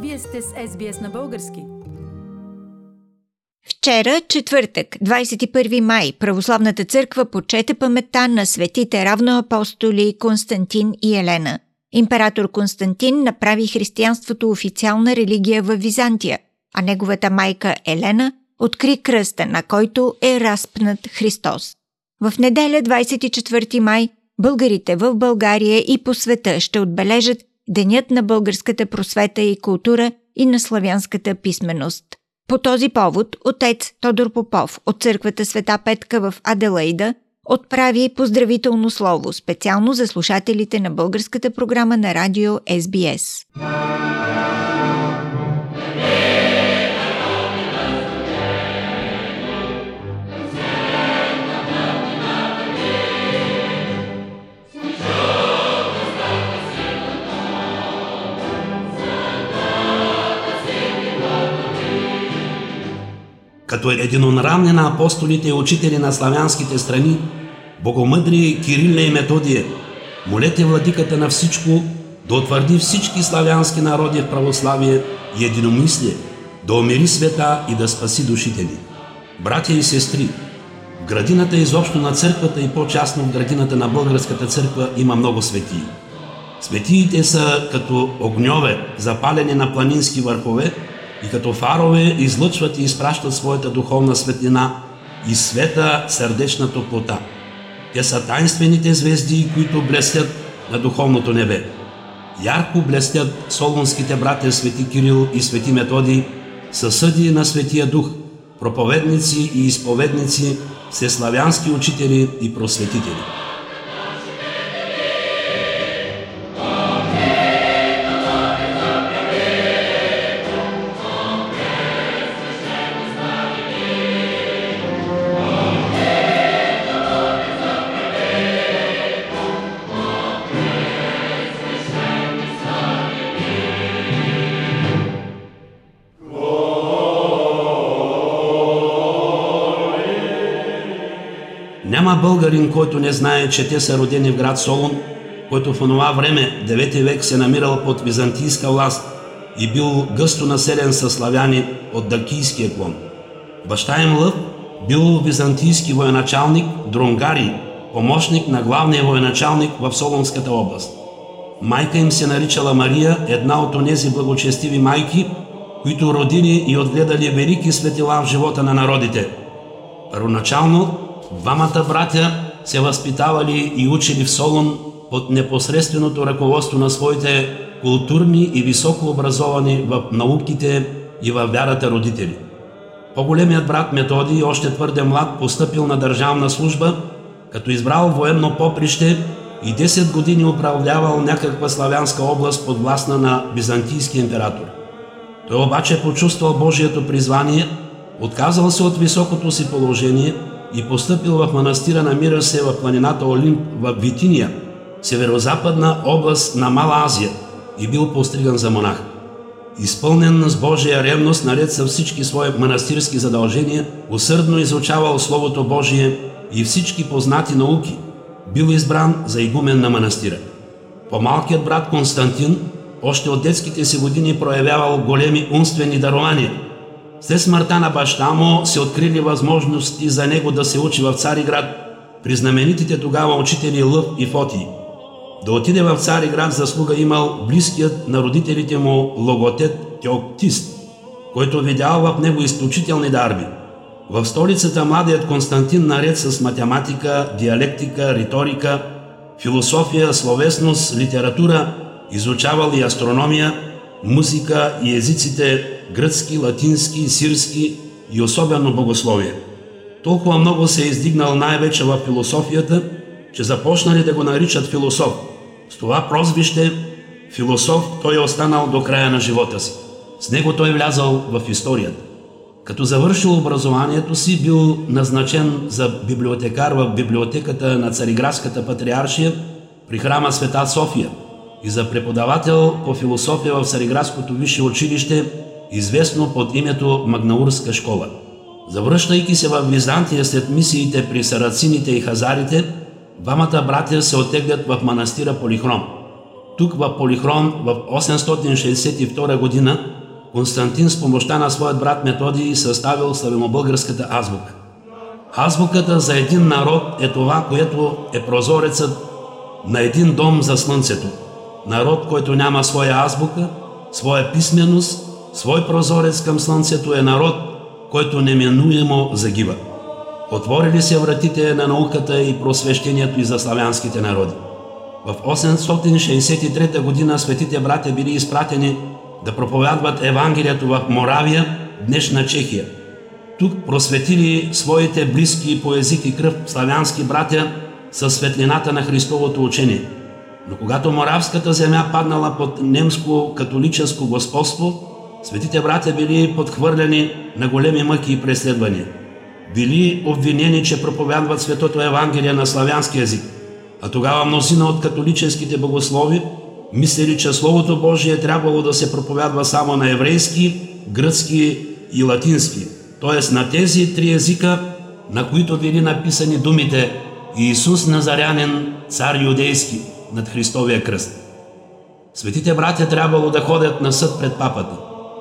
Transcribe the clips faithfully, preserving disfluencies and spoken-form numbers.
Вие сте с Ес Би Ес на български. Вчера, четвъртък, двадесет и първи май, Православната църква почете паметта на светите равноапостоли Константин и Елена. Император Константин направи християнството официална религия в Византия, а неговата майка Елена откри кръста, на който е разпнат Христос. В неделя, двадесет и четвърти май, българите в България и по света ще отбележат Денят на българската просвета и култура и на славянската писменост. По този повод отец Тодор Попов от църквата Света Петка в Аделаида отправи поздравително слово специално за слушателите на българската програма на радио Ес Би Ес. Като единонравни на апостолите и учители на славянските страни, богомъдрие Кириле и Методие, молете владиката на всичко да утвърди всички славянски народи в православие и единомислие, да умири света и да спаси душите ни. Братя и сестри, в градината изобщо на църквата и по-частно в градината на българската църква има много светии. Светиите са като огньове, запалени на планински върхове, и като фарове излъчват и изпращат своята духовна светлина и света сърдечна топлота. Те са тайнствените звезди, които блестят на духовното небе. Ярко блестят солунските братя свети Кирил и свети Методий, съсъди на Светия Дух, проповедници и изповедници, всеславянски учители и просветители. Няма българин, който не знае, че те са родени в град Солун, който в онова време, девети век, се намирал под византийска власт и бил гъсто населен със славяни от дакийския клон. Баща им Лъв бил византийски военачалник Дронгарий, помощник на главния военачалник в Солунската област. Майка им се наричала Мария, една от онези благочестиви майки, които родили и отгледали велики светила в живота на народите. Първоначално двамата братя се възпитавали и учили в Солун под непосредственото ръководство на своите културни и високо образовани в науките и във вярата родители. По-големият брат Методий, още твърде млад, постъпил на държавна служба, като избрал военно поприще и десет години управлявал някаква славянска област под властта на византийски император. Той обаче почувствал Божието призвание, отказал се от високото си положение и постъпил в манастира, намира се в планината Олимп в Витиния, северо-западна област на Мала Азия, и бил постриган за монах. Изпълнен с Божия ревност, наред с всички свои манастирски задължения, усърдно изучавал Словото Божие и всички познати науки, бил избран за игумен на манастира. По-малкият брат Константин още от детските си години проявявал големи умствени дарования. След смъртта на баща му се открили възможности за него да се учи в Цариград при знаменитите тогава учители Лъв и Фотий. Да отиде в Цариград заслуга имал близкият на родителите му логотет Теоктист, който видял в него изключителни дарби. В столицата младият Константин, наред с математика, диалектика, риторика, философия, словесност, литература, изучавал и астрономия, музика и езиците гръцки, латински, сирски и особено богословие. Толкова много се е издигнал най-вече в философията, че започнали да го наричат философ. С това прозвище философ той е останал до края на живота си. С него той влязал в историята. Като завършил образованието си, бил назначен за библиотекар в библиотеката на Цариградската патриаршия при храма Света София и за преподавател по философия в Цариградското висше училище, известно под името Магнаурска школа. Завръщайки се в Византия след мисиите при сарацините и хазарите, двамата братя се оттеглят в манастира Полихром. тук в Полихрон в осемстотин шейсет и втора година Константин с помощта на своят брат Методий съставил славянобългарската азбука. Азбуката за един народ е това, което е прозорецът на един дом за слънцето. Народ, който няма своя азбука, своя писменост, свой прозорец към слънцето, е народ, който неминуемо загива. Отворили се вратите на науката и просвещението и за славянските народи. В осемстотин шейсет и трета година светите братя били изпратени да проповядват Евангелието в Моравия, днешна Чехия. Тук просветили своите близки по език и кръв славянски братя със светлината на Христовото учение. Но когато Моравската земя паднала под немско-католическо господство, светите братя били подхвърляни на големи мъки и преследвания. Били обвинени, че проповядват светото Евангелие на славянски език, а тогава мнозина от католическите богослови мислили, че Словото Божие трябвало да се проповядва само на еврейски, гръцки и латински, т.е. на тези три езика, на които били написани думите Иисус Назарянин, цар юдейски, над Христовия кръст. Светите братя трябвало да ходят на съд пред папата.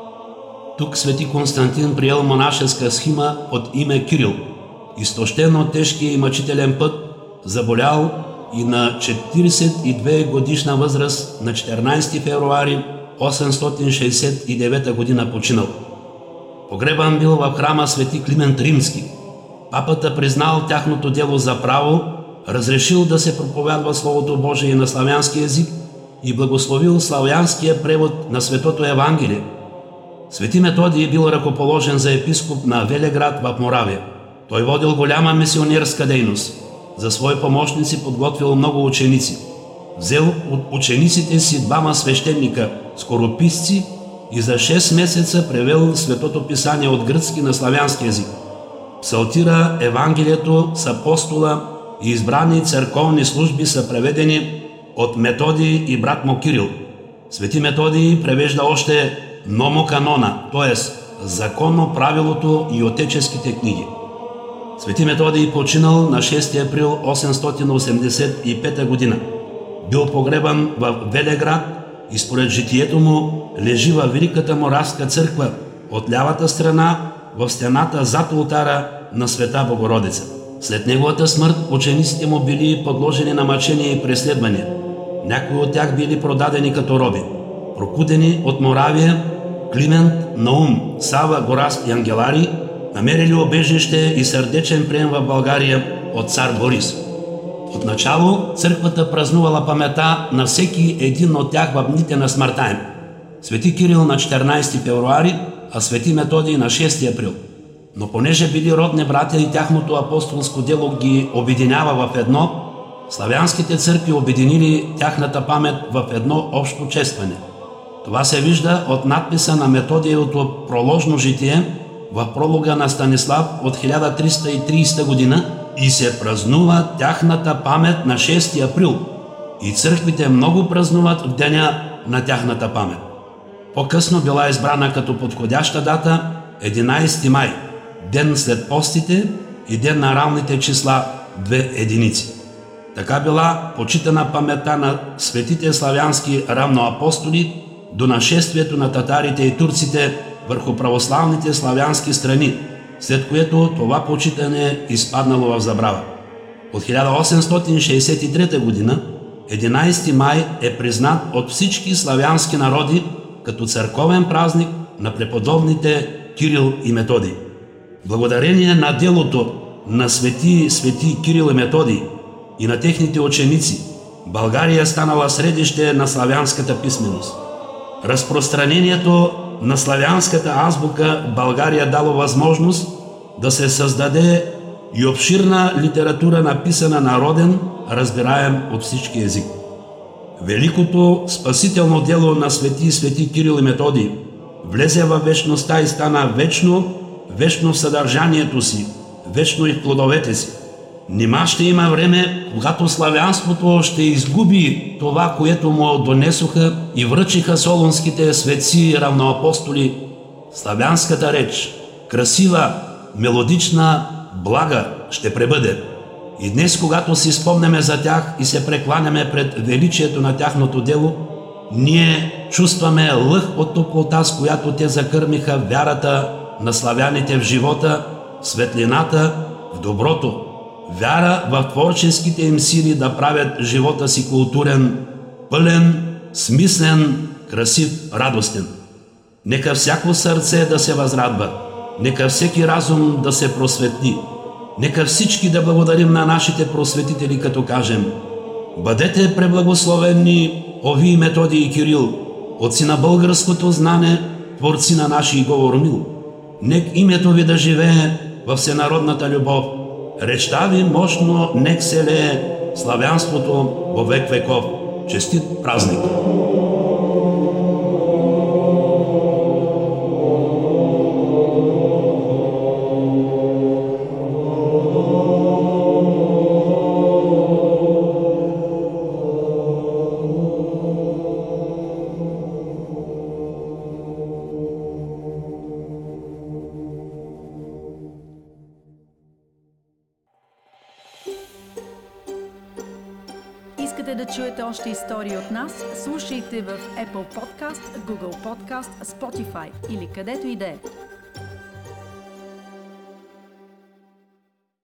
Тук свети Константин приел монашеска схима под име Кирил. Изтощен от тежкия и мъчителен път, заболял и на четиридесет и две годишна възраст на четиринадесети февруари осемстотин шейсет и девета година починал. Погребан бил в храма свети Климент Римски. Папата признал тяхното дело за право, разрешил да се проповядва Словото Божие на славянски език и благословил славянския превод на Светото Евангелие. Свети Методий бил ръкоположен за епископ на Велеград в Моравия. Той водил голяма мисионерска дейност. За свои помощници подготвил много ученици. Взел от учениците си двама свещеника, скорописци, и за шест месеца превел Светото Писание от гръцки на славянски език. Псалтира, Евангелието с апостола и избрани църковни служби са преведени от Методий и брат му Кирил. Свети Методий превежда още номоканона, т.е. законно правилото и отеческите книги. Свети Методий починал на шести април осемстотин осемдесет и пета година. Бил погребан в Велеград и според житието му лежи във Великата Моравска църква от лявата страна в стената зад олтара на Света Богородица. След неговата смърт учениците му били подложени на мъчения и преследвания. Някои от тях били продадени като роби. Прокудени от Моравия, Климент, Наум, Сава, Горас и Ангелари намерили убежище и сърдечен прием в България от цар Борис. Отначало църквата празнувала памета на всеки един от тях в дните на смъртта им. Свети Кирил на четиринадесети февруари, а свети Методий на шести април. Но понеже били родни братя и тяхното апостолско дело ги обединява в едно, славянските църкви обединили тяхната памет в едно общо честване. Това се вижда от надписа на Методиевото проложно житие в пролога на Станислав от хиляда триста и тридесета година и се празнува тяхната памет на шести април. И църквите много празнуват в деня на тяхната памет. По-късно била избрана като подходяща дата единадесети май, ден след постите и ден на равните числа две единици. Така била почитана паметта на светите славянски равноапостоли до нашествието на татарите и турците върху православните славянски страни, след което това почитане изпаднало в забрава. От хиляда осемстотин шейсет и трета година единадесети май е признат от всички славянски народи като църковен празник на преподобните Кирил и Методий. Благодарение на делото на свети свети Кирил и Методий и на техните ученици, България станала средище на славянската писменост. Разпространението на славянската азбука в България дало възможност да се създаде и обширна литература, написана народен, разбираем от всички език. Великото спасително дело на свети свети Кирил и Методий влезе във вечността и стана вечно, вечно в съдържанието си, вечно и в плодовете си. Нима ще има време, когато славянството ще изгуби това, което му донесоха и връчиха солунските светци и равноапостоли. Славянската реч, красива, мелодична, блага, ще пребъде. И днес, когато си спомняме за тях и се прекланяме пред величието на тяхното дело, Ние чувстваме лъх от топлота, с която те закърмиха вярата на славяните в живота, в светлината, в доброто. Вяра в творческите им сили да правят живота си културен, пълен, смислен, красив, радостен. Нека всяко сърце да се възрадва, нека всеки разум да се просветли, нека всички да благодарим на нашите просветители, като кажем: бъдете преблагословени, ови Методий и Кирил, отци на българското знане, творци на нашия говор мил. Нек името ви да живее във всенародната любов, речта ви мощно нек се лее славянството во век веков. Честит празник! Искате да чуете още истории от нас? Слушайте в Apple Podcast, Google Podcast, Spotify или където и да е.